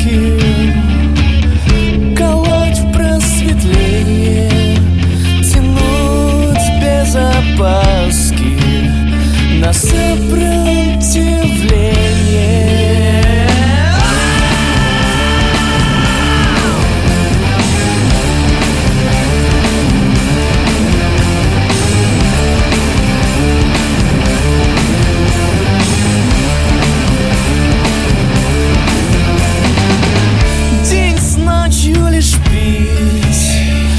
колоть в просветление, тянуть без опаски на сопротивление. День с ночью лишь пить,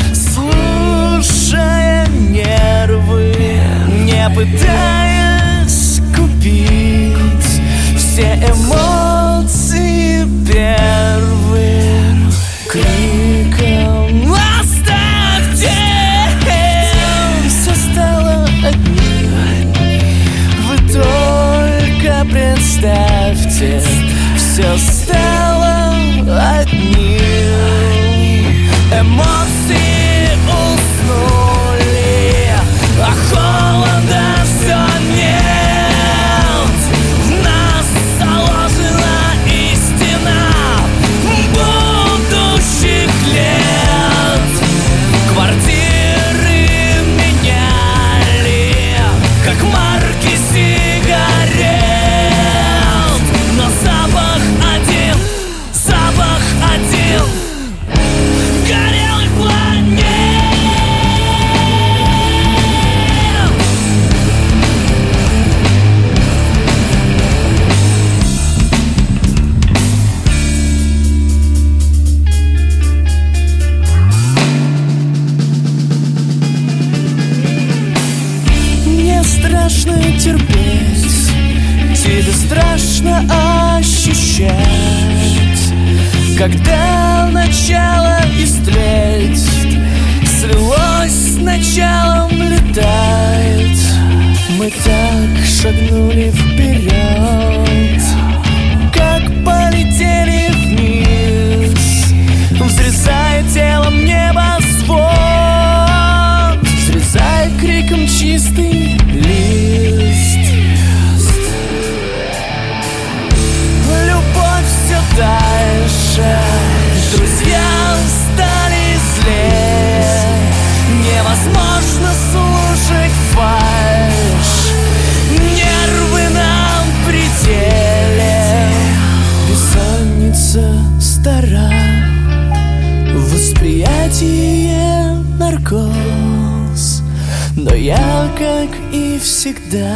слушая нервы, не пытаясь купить все эмоции первым криком «Оставьте!» Все стало одним. Вы только представьте, все стало одним. Эмоции уснули, а холода все нет. В нас заложена истина будущих лет. Квартиры меняли, как марки сигарет, но запах один, горелых планет. Мне страшно терпеть, тебе страшно ощущать, когда начало истлеть слилось с началом летает. Мы так шагнули вперед, как полетели вниз, взрезая телом небосвод, взрезая криком чистый лист. Любовь все дальше, друзья стали злее, невозможно слушать фальшь, нервы нам в пределе. Бессонница стара, восприятие наркоз, но я, как и всегда,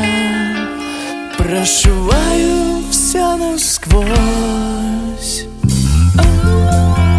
прошиваю все насквозь.